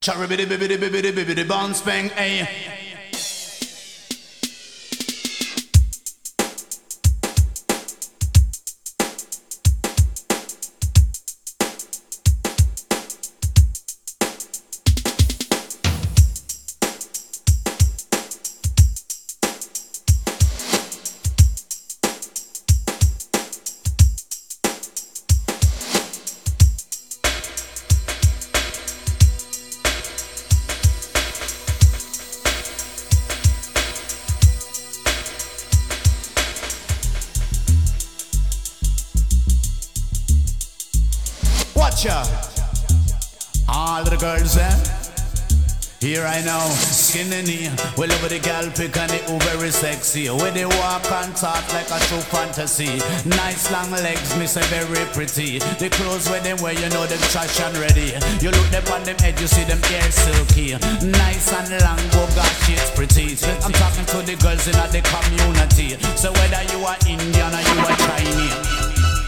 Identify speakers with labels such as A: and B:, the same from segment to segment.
A: Cherry biddy biddy biddy biddy bounce bang, ay. Watcha, all the girls, here I know, skinny knee. Well over the gal pick and it very sexy. Where they walk and talk like a true fantasy. Nice long legs, me say very pretty. The clothes where them wear, you know them trash and ready. You look them on them head, you see them hair silky. Nice and long, oh gosh, it's pretty. I'm talking to the girls in the community. So whether you are Indian or you are Chinese,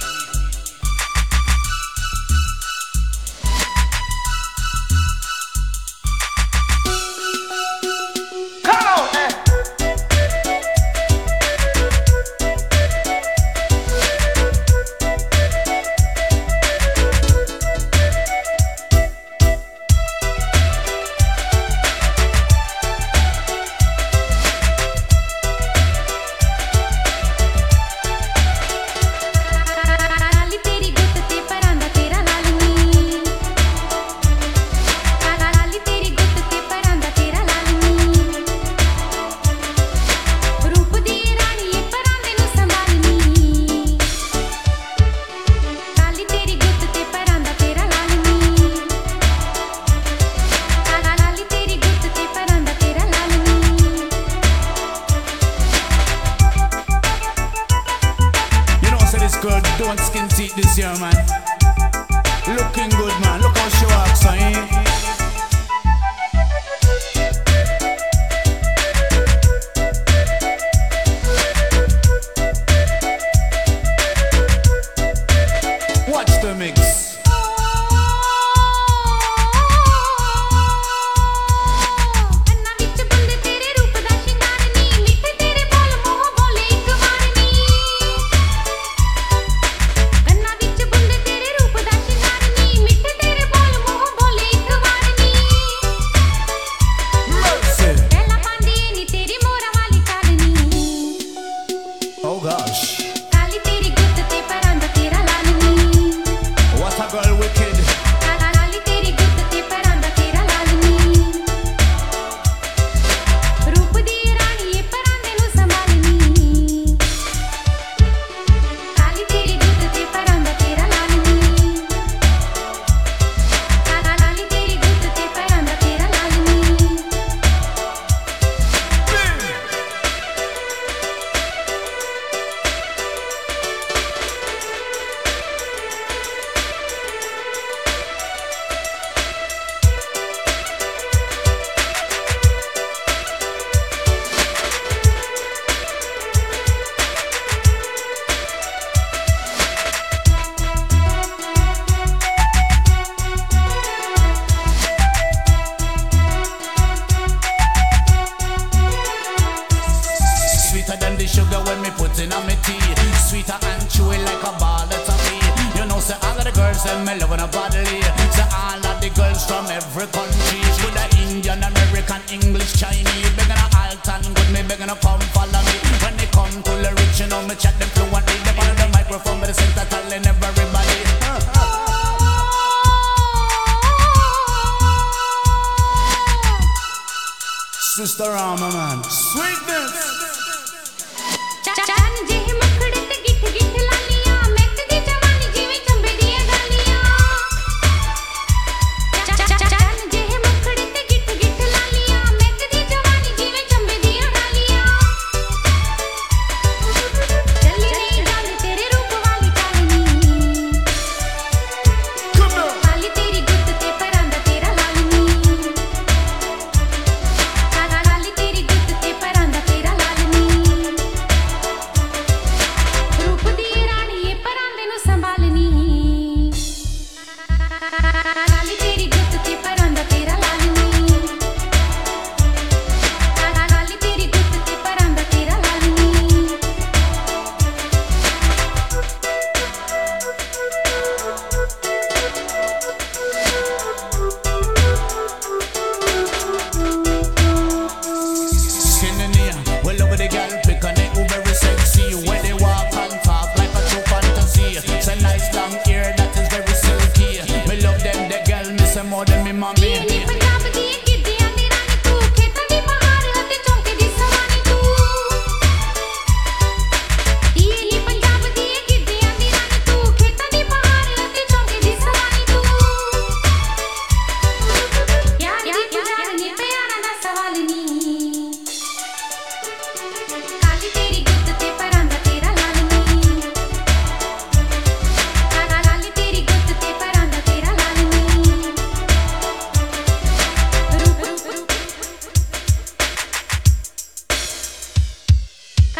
A: don't skin teeth this year, man. Looking good, man. Look how she walks, Watch the mix. Oh gosh. What a girl wicked. Sweeter than the sugar when me put in on me tea. Sweeter and chewy like a ball of toffee. You know, say all of the girls them me loving a bodily. Say all of the girls from every country. Should a Indian, American, English, Chinese. Begging a alt and good, me begging a come follow me. When they come to the rich, you know me chat them fluently. They on the microphone, but they sing that telling everybody. Sister Rama, man, sweetness.
B: Tera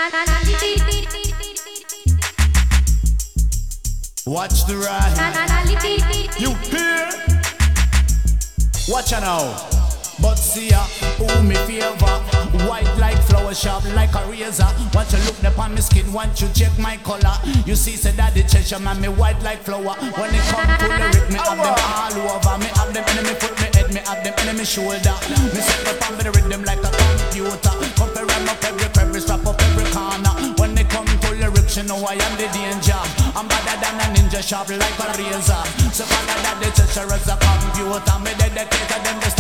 A: Watch the ride. You hear? Watch her now. But see ya, who me favor. White like flower, sharp like a razor. Want you look upon me skin, want you check my color. You see, say that the Cheshire man, me white like flower. When they come to lyric, me have them all over. Me have them enemy foot, me head, me have them enemy shoulder. Me set up on the rhythm like a computer. Compare them up every strap up every corner. When they come to lyrics, you know I am the danger. I'm better than a ninja, sharp like a razor. So follow that the Cheshire is a computer. Me dedicate to them.